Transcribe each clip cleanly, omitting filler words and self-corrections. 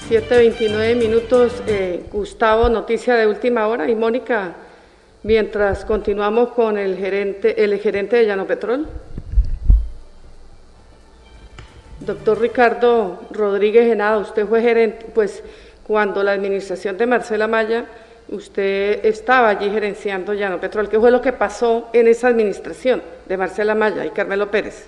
7:29. Gustavo, noticia de última hora. Y Mónica, mientras continuamos con el gerente de Llanopetrol. Doctor Ricardo Rodríguez Henao, usted fue gerente, pues cuando la administración de Marcela Maya, usted estaba allí gerenciando Llanopetrol. ¿Qué fue lo que pasó en esa administración de Marcela Maya y Carmelo Pérez?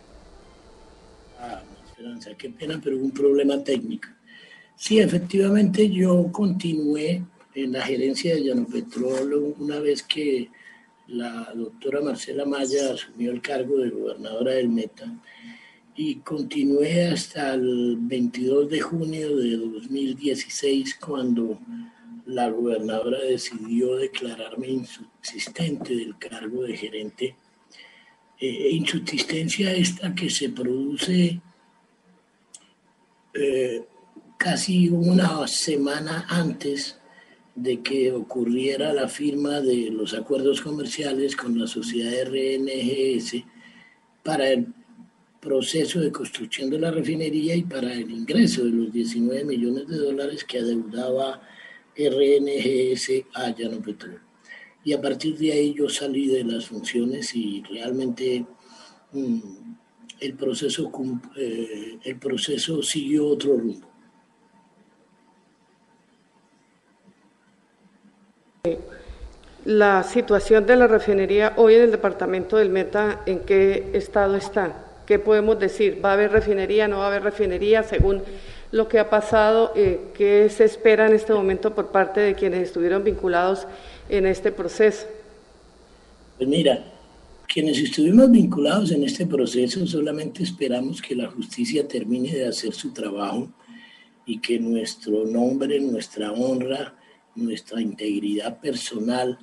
Esperanza, qué pena, pero hubo un problema técnico. Sí, efectivamente yo continué en la gerencia de Llanopetrol una vez que la doctora Marcela Maya asumió el cargo de gobernadora del Meta, y continué hasta el 22 de junio de 2016, cuando la gobernadora decidió declararme insubsistente del cargo de gerente. Insubsistencia esta que se produce casi una semana antes de que ocurriera la firma de los acuerdos comerciales con la sociedad RNGS para el proceso de construcción de la refinería y para el ingreso de los 19 millones de dólares que adeudaba RNGS a Llanopetrol. Y a partir de ahí yo salí de las funciones y realmente el proceso siguió otro rumbo. La situación de la refinería hoy en el departamento del Meta, ¿en qué estado está? ¿Qué podemos decir? ¿Va a haber refinería, no va a haber refinería? Según lo que ha pasado, ¿qué se espera en este momento por parte de quienes estuvieron vinculados en este proceso? Pues mira, quienes estuvimos vinculados en este proceso solamente esperamos que la justicia termine de hacer su trabajo y que nuestro nombre, nuestra honra, nuestra integridad personal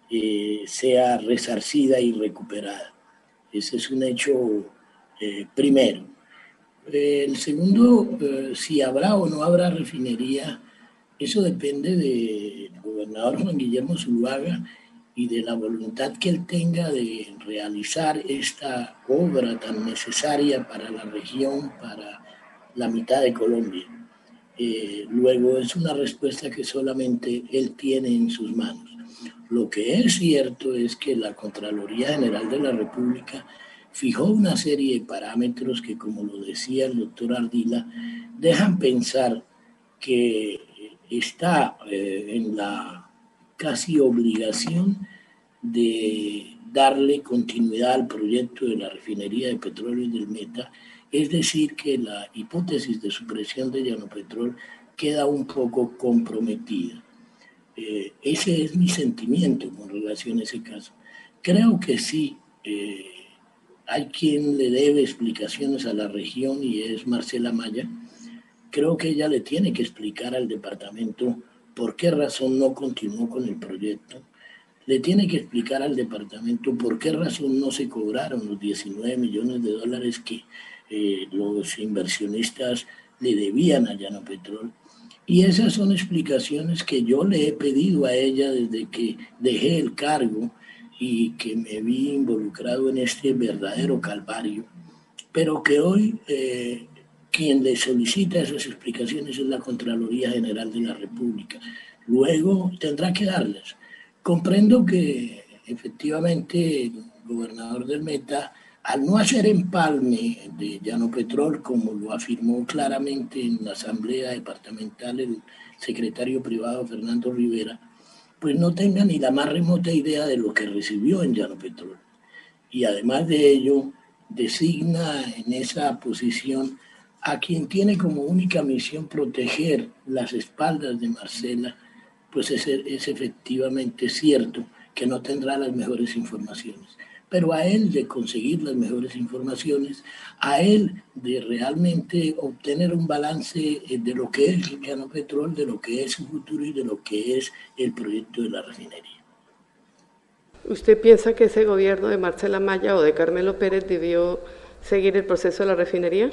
sea resarcida y recuperada. Ese es un hecho primero. El segundo, si habrá o no habrá refinería, eso depende del gobernador Juan Guillermo Zuluaga y de la voluntad que él tenga de realizar esta obra tan necesaria para la región, para la mitad de Colombia. Luego es una respuesta que solamente él tiene en sus manos. Lo que es cierto es que la Contraloría General de la República fijó una serie de parámetros que, como lo decía el doctor Ardila, dejan pensar que está en la casi obligación de darle continuidad al proyecto de la refinería de petróleo del Meta, es decir, que la hipótesis de supresión de Llanopetrol queda un poco comprometida. Ese es mi sentimiento con relación a ese caso. Creo que sí, hay quien le debe explicaciones a la región y es Marcela Maya. Creo que ella le tiene que explicar al departamento por qué razón no continuó con el proyecto. Le tiene que explicar al departamento por qué razón no se cobraron los 19 millones de dólares que los inversionistas le debían a Llanopetrol. Y esas son explicaciones que yo le he pedido a ella desde que dejé el cargo y que me vi involucrado en este verdadero calvario, pero que hoy quien le solicita esas explicaciones es la Contraloría General de la República. Luego tendrá que darlas. Comprendo que efectivamente el gobernador del Meta, al no hacer empalme de Llanopetrol, como lo afirmó claramente en la asamblea departamental el secretario privado Fernando Rivera, pues no tenga ni la más remota idea de lo que recibió en Llanopetrol. Y además de ello, designa en esa posición a quien tiene como única misión proteger las espaldas de Marcela, pues es efectivamente cierto que no tendrá las mejores informaciones. Pero a él de conseguir las mejores informaciones, a él de realmente obtener un balance de lo que es Llanopetrol, de lo que es su futuro y de lo que es el proyecto de la refinería. ¿Usted piensa que ese gobierno de Marcela Maya o de Carmelo Pérez debió seguir el proceso de la refinería?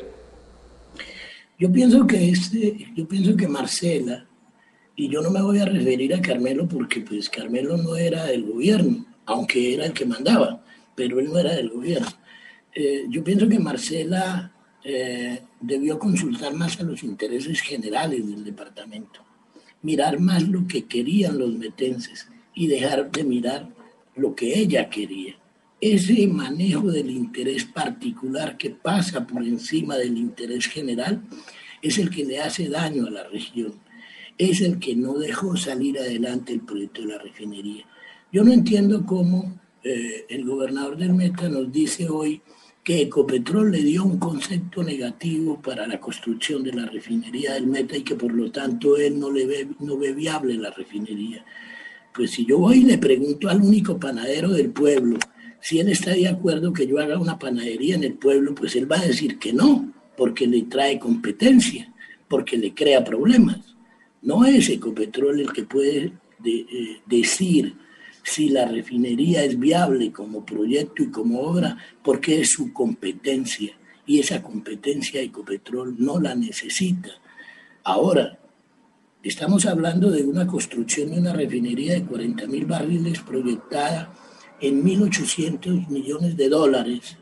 Yo pienso que Marcela, y yo no me voy a referir a Carmelo porque pues Carmelo no era del gobierno, aunque era el que mandaba, pero él no era del gobierno. Yo pienso que Marcela debió consultar más a los intereses generales del departamento, mirar más lo que querían los metenses y dejar de mirar lo que ella quería. Ese manejo del interés particular que pasa por encima del interés general es el que le hace daño a la región, es el que no dejó salir adelante el proyecto de la refinería. Yo no entiendo cómo el gobernador del Meta nos dice hoy que Ecopetrol le dio un concepto negativo para la construcción de la refinería del Meta y que por lo tanto él no ve viable la refinería. Pues si yo voy y le pregunto al único panadero del pueblo si él está de acuerdo que yo haga una panadería en el pueblo, pues él va a decir que no, porque le trae competencia, porque le crea problemas. No es Ecopetrol el que puede decir si la refinería es viable como proyecto y como obra, porque es su competencia, y esa competencia Ecopetrol no la necesita. Ahora, estamos hablando de una construcción de una refinería de 40.000 barriles proyectada en 1.800 millones de dólares,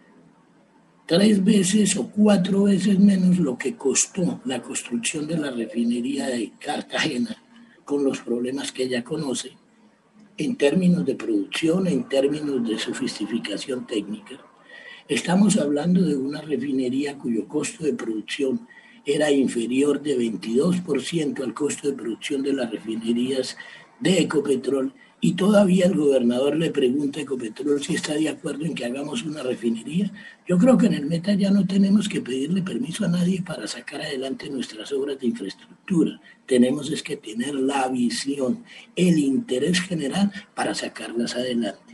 3 veces o 4 veces menos lo que costó la construcción de la refinería de Cartagena, con los problemas que ella conoce, en términos de producción, en términos de sofisticación técnica. Estamos hablando de una refinería cuyo costo de producción era inferior de 22% al costo de producción de las refinerías de Ecopetrol, y todavía el gobernador le pregunta a Ecopetrol si está de acuerdo en que hagamos una refinería. Yo creo que en el Meta ya no tenemos que pedirle permiso a nadie para sacar adelante nuestras obras de infraestructura. Tenemos es que tener la visión, el interés general para sacarlas adelante.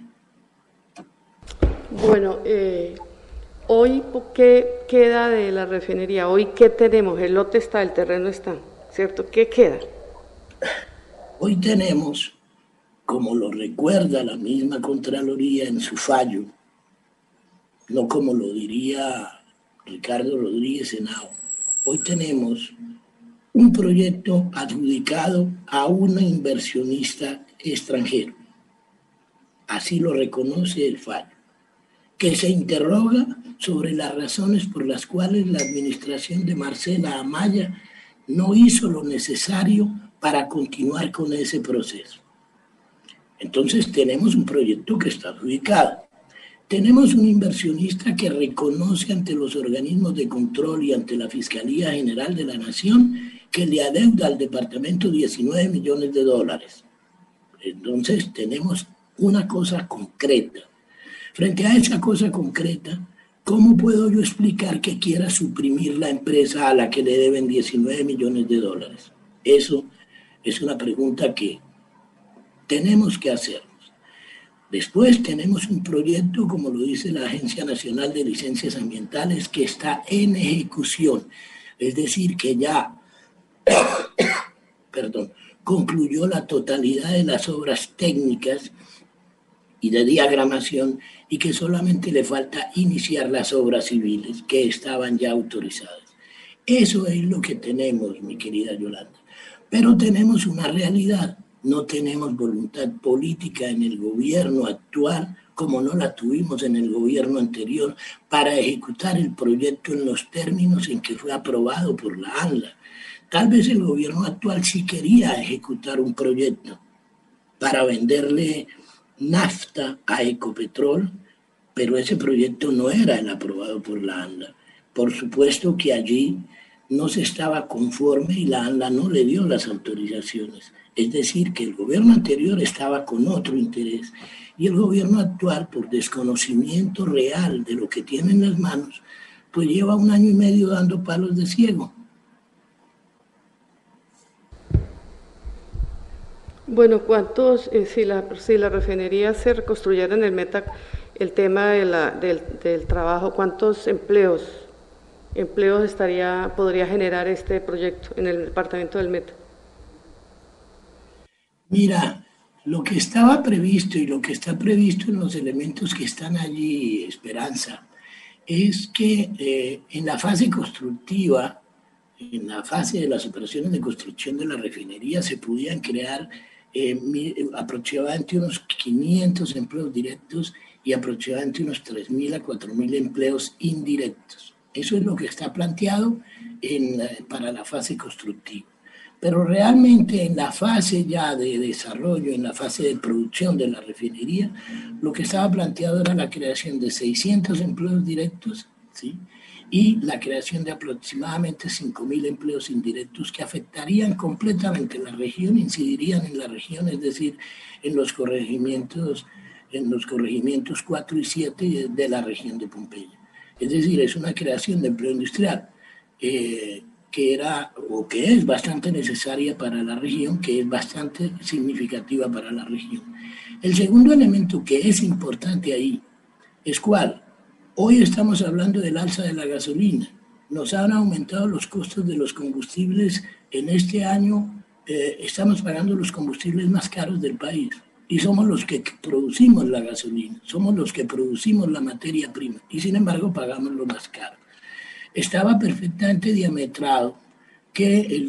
Bueno, hoy, ¿qué queda de la refinería? Hoy, ¿qué tenemos? El lote está, el terreno está, ¿cierto? ¿Qué queda? Hoy tenemos, como lo recuerda la misma Contraloría en su fallo, no como lo diría Ricardo Rodríguez Henao, hoy tenemos un proyecto adjudicado a un inversionista extranjero. Así lo reconoce el fallo, que se interroga sobre las razones por las cuales la administración de Marcela Amaya no hizo lo necesario para continuar con ese proceso. Entonces tenemos un proyecto que está adjudicado. Tenemos un inversionista que reconoce ante los organismos de control y ante la Fiscalía General de la Nación que le adeuda al departamento 19 millones de dólares. Entonces tenemos una cosa concreta. Frente a esa cosa concreta, ¿cómo puedo yo explicar que quiera suprimir la empresa a la que le deben 19 millones de dólares? Eso es una pregunta que tenemos que hacernos. Después tenemos un proyecto, como lo dice la Agencia Nacional de Licencias Ambientales, que está en ejecución. Es decir, que ya concluyó la totalidad de las obras técnicas y de diagramación y que solamente le falta iniciar las obras civiles que estaban ya autorizadas. Eso es lo que tenemos, mi querida Yolanda. Pero tenemos una realidad. No tenemos voluntad política en el gobierno actual, como no la tuvimos en el gobierno anterior, para ejecutar el proyecto en los términos en que fue aprobado por la ANLA. Tal vez el gobierno actual sí quería ejecutar un proyecto para venderle nafta a Ecopetrol, pero ese proyecto no era el aprobado por la ANLA. Por supuesto que allí no se estaba conforme y la ANLA no le dio las autorizaciones. Es decir, que el gobierno anterior estaba con otro interés y el gobierno actual, por desconocimiento real de lo que tiene en las manos, pues lleva 1 año y medio dando palos de ciego. Bueno, ¿cuántos, si la refinería se reconstruyera en el Meta, el tema del trabajo, cuántos empleos podría generar este proyecto en el departamento del Meta? Mira, lo que estaba previsto y lo que está previsto en los elementos que están allí, Esperanza, es que en la fase constructiva, en la fase de las operaciones de construcción de la refinería, se pudieran crear aproximadamente unos 500 empleos directos y aproximadamente unos 3.000 a 4.000 empleos indirectos. Eso es lo que está planteado para la fase constructiva. Pero realmente en la fase ya de desarrollo, en la fase de producción de la refinería, lo que estaba planteado era la creación de 600 empleos directos, ¿sí? Y la creación de aproximadamente 5.000 empleos indirectos que afectarían completamente la región, incidirían en la región, es decir, en los corregimientos 4 y 7 de la región de Pompeya. Es decir, es una creación de empleo industrial que era o que es bastante necesaria para la región, que es bastante significativa para la región. El segundo elemento que es importante ahí es ¿cuál? Hoy estamos hablando del alza de la gasolina. Nos han aumentado los costos de los combustibles. En este año estamos pagando los combustibles más caros del país. Y somos los que producimos la gasolina, somos los que producimos la materia prima. Y sin embargo pagamos lo más caro. Estaba perfectamente diametrado que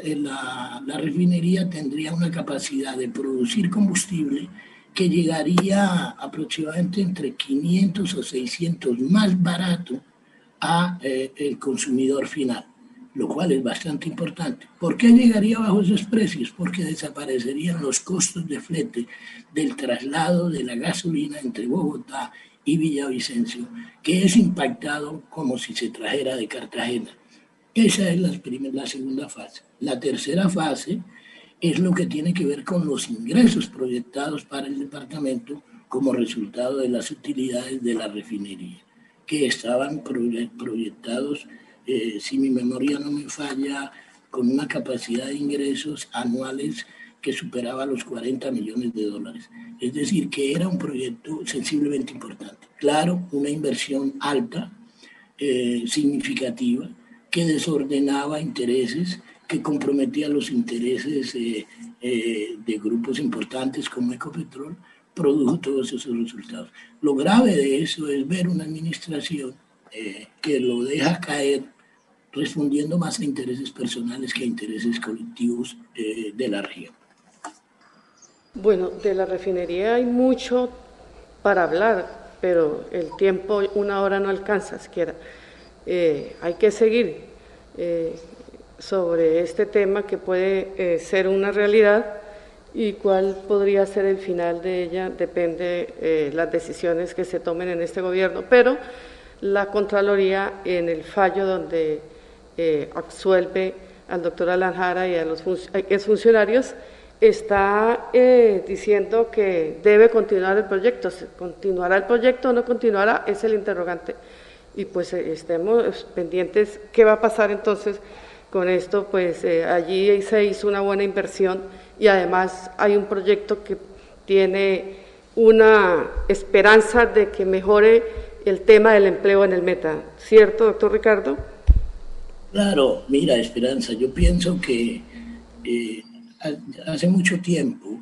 la refinería tendría una capacidad de producir combustible que llegaría aproximadamente entre 500 o 600 más barato a el consumidor final, lo cual es bastante importante. ¿Por qué llegaría bajo esos precios? Porque desaparecerían los costos de flete del traslado de la gasolina entre Bogotá y Villavicencio, que es impactado como si se trajera de Cartagena. Esa es la segunda fase. La tercera fase es lo que tiene que ver con los ingresos proyectados para el departamento como resultado de las utilidades de la refinería, que estaban proyectados, si mi memoria no me falla, con una capacidad de ingresos anuales que superaba los 40 millones de dólares. Es decir, que era un proyecto sensiblemente importante. Claro, una inversión alta, significativa, que desordenaba intereses, que comprometía los intereses de grupos importantes como Ecopetrol, produjo todos esos resultados. Lo grave de eso es ver una administración que lo deja caer respondiendo más a intereses personales que a intereses colectivos de la región. Bueno, de la refinería hay mucho para hablar, pero el tiempo, 1 hora no alcanza siquiera. Hay que seguir sobre este tema que puede ser una realidad y cuál podría ser el final de ella, depende las decisiones que se tomen en este gobierno, pero la Contraloría en el fallo donde absuelve al doctor Alan Jara y a los exfuncionarios está diciendo que debe continuar el proyecto. ¿Continuará el proyecto o no continuará? Es el interrogante. Y pues estemos pendientes qué va a pasar entonces con esto, pues allí se hizo una buena inversión y además hay un proyecto que tiene una esperanza de que mejore el tema del empleo en el Meta, ¿cierto, doctor Ricardo? Claro, mira, Esperanza, yo pienso que hace mucho tiempo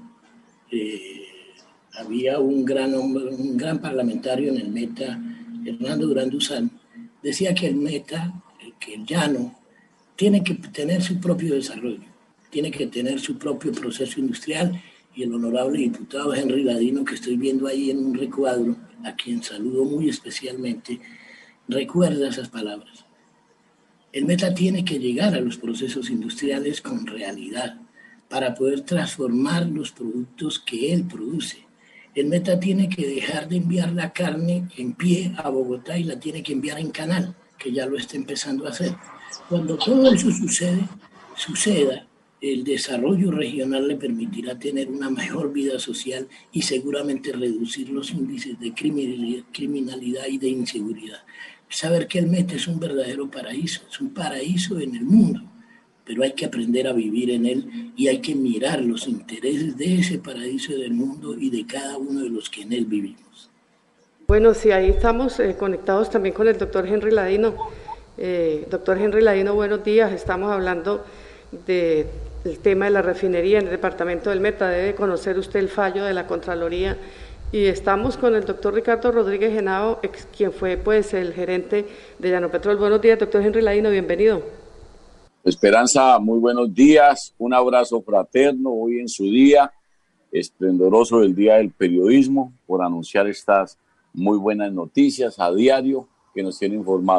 había un gran parlamentario en el Meta, Hernando Durán Duzán, decía que el Meta, que el llano, tiene que tener su propio desarrollo, tiene que tener su propio proceso industrial, y el honorable diputado Henry Ladino, que estoy viendo ahí en un recuadro, a quien saludo muy especialmente, recuerda esas palabras. El Meta tiene que llegar a los procesos industriales con realidad para poder transformar los productos que él produce. El Meta tiene que dejar de enviar la carne en pie a Bogotá y la tiene que enviar en canal, que ya lo está empezando a hacer. Cuando todo eso suceda, el desarrollo regional le permitirá tener una mejor vida social y seguramente reducir los índices de criminalidad y de inseguridad. Saber que el Meta es un verdadero paraíso, es un paraíso en el mundo, pero hay que aprender a vivir en él y hay que mirar los intereses de ese paraíso del mundo y de cada uno de los que en él vivimos. Bueno, sí, ahí estamos conectados también con el doctor Henry Ladino. Doctor Henry Ladino, buenos días. Estamos hablando del tema de la refinería en el departamento del Meta. Debe conocer usted el fallo de la Contraloría. Y estamos con el doctor Ricardo Rodríguez Henao, quien fue pues el gerente de Llanopetrol. Buenos días, doctor Henry Ladino, bienvenido. Esperanza, muy buenos días, un abrazo fraterno hoy en su día, esplendoroso del Día del Periodismo, por anunciar estas muy buenas noticias a diario que nos tienen informado.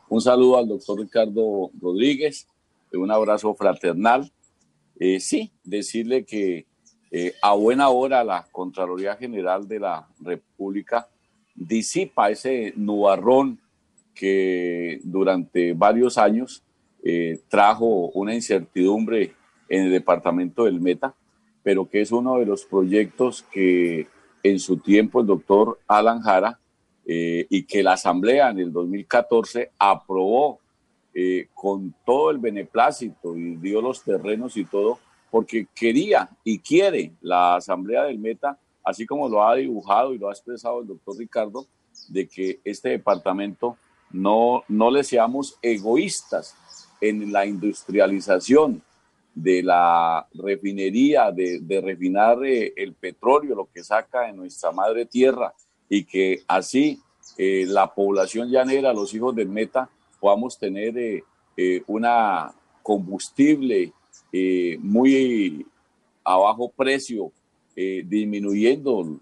Un saludo al doctor Ricardo Rodríguez, un abrazo fraternal. Sí, decirle que a buena hora la Contraloría General de la República disipa ese nubarrón que durante varios años trajo una incertidumbre en el departamento del Meta, pero que es uno de los proyectos que en su tiempo el doctor Alan Jara y que la Asamblea en el 2014 aprobó con todo el beneplácito y dio los terrenos y todo, porque quería y quiere la Asamblea del Meta, así como lo ha dibujado y lo ha expresado el doctor Ricardo, de que este departamento no le seamos egoístas en la industrialización de la refinería, de refinar el petróleo, lo que saca en nuestra madre tierra, y que así la población llanera, los hijos del Meta, podamos tener una combustible muy a bajo precio, disminuyendo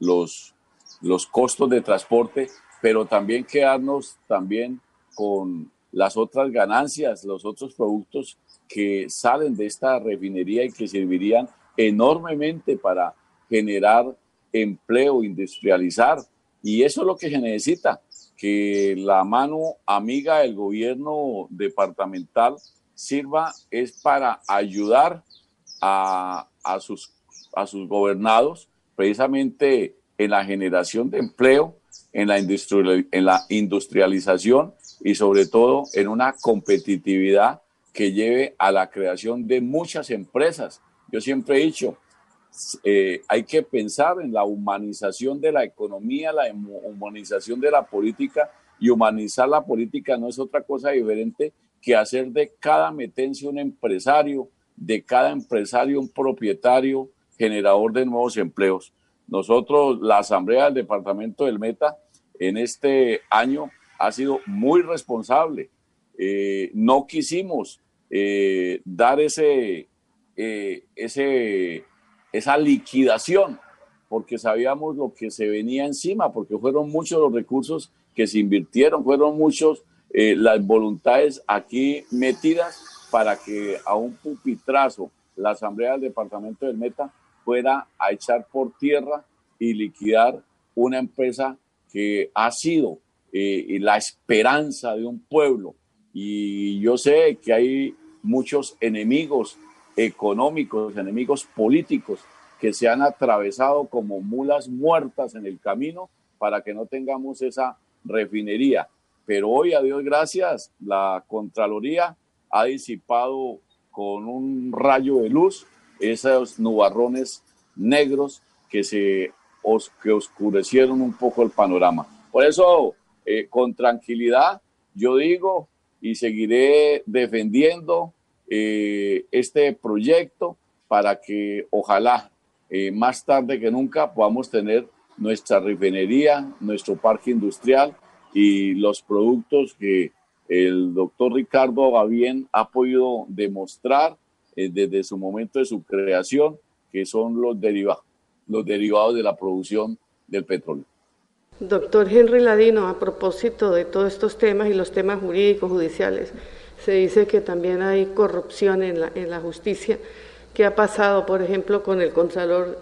los costos de transporte, pero también quedarnos también con las otras ganancias, los otros productos que salen de esta refinería y que servirían enormemente para generar empleo, industrializar. Y eso es lo que se necesita, que la mano amiga del gobierno departamental sirva es para ayudar a sus gobernados precisamente en la generación de empleo, en la industrialización y sobre todo en una competitividad que lleve a la creación de muchas empresas. Yo siempre he dicho, hay que pensar en la humanización de la economía, la humanización de la política, y humanizar la política no es otra cosa diferente que hacer de cada metense un empresario, de cada empresario un propietario, generador de nuevos empleos. Nosotros, la Asamblea del Departamento del Meta, en este año ha sido muy responsable. No quisimos dar esa liquidación, porque sabíamos lo que se venía encima, porque fueron muchos los recursos que se invirtieron, fueron muchos las voluntades aquí metidas para que a un pupitrazo la Asamblea del Departamento del Meta fuera a echar por tierra y liquidar una empresa que ha sido la esperanza de un pueblo. Y yo sé que hay muchos enemigos económicos, enemigos políticos que se han atravesado como mulas muertas en el camino para que no tengamos esa refinería. Pero hoy, a Dios gracias, la Contraloría ha disipado con un rayo de luz esos nubarrones negros que oscurecieron un poco el panorama. Por eso, con tranquilidad, yo digo y seguiré defendiendo este proyecto para que ojalá más tarde que nunca podamos tener nuestra refinería, nuestro parque industrial y los productos que el doctor Ricardo Gavien ha podido demostrar desde su momento de su creación, que son los derivados de la producción del petróleo. Doctor Henry Ladino, a propósito de todos estos temas y los temas jurídicos, judiciales, se dice que también hay corrupción en la justicia. ¿Qué ha pasado, por ejemplo, con el contralor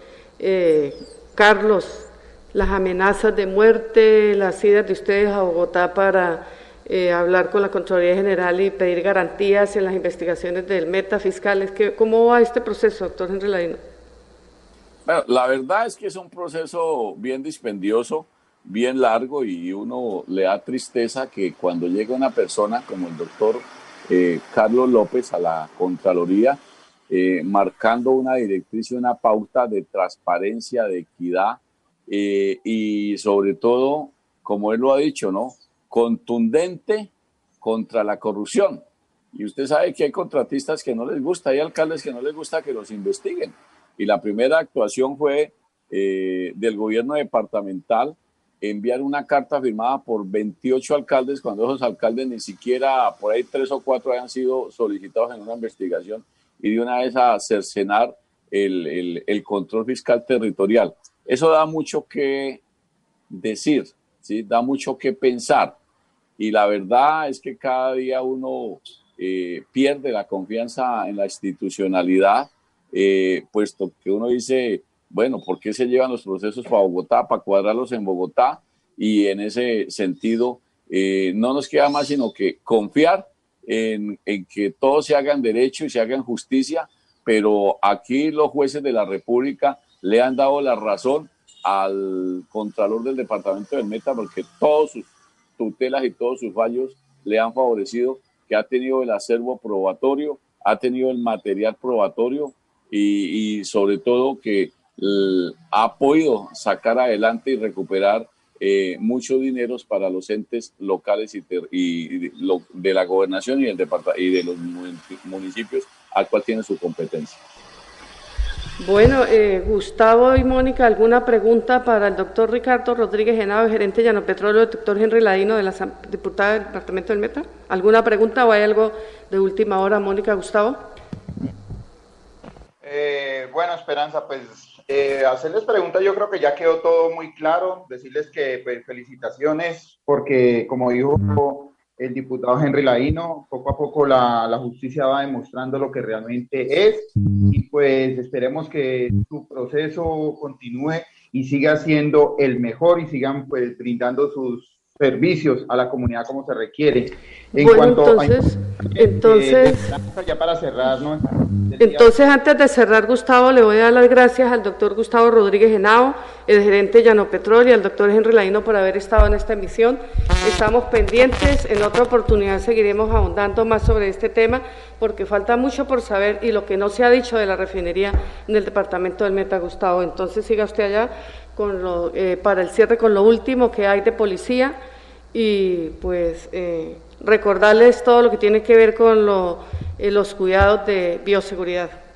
Carlos? Las amenazas de muerte, las idas de ustedes a Bogotá para hablar con la Contraloría General y pedir garantías en las investigaciones del Meta fiscales. ¿Cómo va este proceso, doctor Henry Ladino? Bueno, la verdad es que es un proceso bien dispendioso, bien largo, y uno le da tristeza que cuando llega una persona como el doctor Carlos López a la Contraloría, marcando una directriz y una pauta de transparencia, de equidad y sobre todo, como él lo ha dicho, ¿no?, contundente contra la corrupción. Y usted sabe que hay contratistas que no les gusta, hay alcaldes que no les gusta que los investiguen. Y la primera actuación fue del gobierno departamental enviar una carta firmada por 28 alcaldes, cuando esos alcaldes ni siquiera, por ahí 3 o 4 hayan sido solicitados en una investigación, y de una vez a cercenar el control fiscal territorial. Eso da mucho que decir, ¿sí? Da mucho que pensar. y la verdad es que cada día uno pierde la confianza en la institucionalidad, puesto que uno dice, bueno, ¿por qué se llevan los procesos para Bogotá, para cuadrarlos en Bogotá? Y en ese sentido, no nos queda más sino que confiar en que todo se haga en derecho y se haga en justicia, pero aquí los jueces de la República le han dado la razón al Contralor del Departamento del Meta, porque todos sus tutelas y todos sus fallos le han favorecido, que ha tenido el acervo probatorio, ha tenido el material probatorio y sobre todo que ha podido sacar adelante y recuperar muchos dineros para los entes locales de la gobernación y de los municipios al cual tiene su competencia. Bueno, Gustavo y Mónica, ¿alguna pregunta para el doctor Ricardo Rodríguez Henao, gerente de Llanopetróleo, el doctor Henry Ladino, de la diputada del Departamento del Meta? ¿Alguna pregunta o hay algo de última hora, Mónica, Gustavo? Bueno, Esperanza, pues hacerles preguntas, yo creo que ya quedó todo muy claro, decirles que pues, felicitaciones, porque como dijo el diputado Henry Ladino, poco a poco la justicia va demostrando lo que realmente es, y pues esperemos que su proceso continúe y siga siendo el mejor y sigan pues brindando sus servicios a la comunidad como se requiere. En bueno, cuanto entonces ya para cerrar, ¿no? Entonces, antes de cerrar, Gustavo, le voy a dar las gracias al doctor Gustavo Rodríguez Henao, el gerente de Llanopetróleo, y al doctor Henry Ladino por haber estado en esta emisión. Estamos pendientes, en otra oportunidad seguiremos ahondando más sobre este tema, porque falta mucho por saber y lo que no se ha dicho de la refinería en el departamento del Meta, Gustavo. Entonces, siga usted allá con para el cierre con lo último que hay de policía y pues recordarles todo lo que tiene que ver con los cuidados de bioseguridad.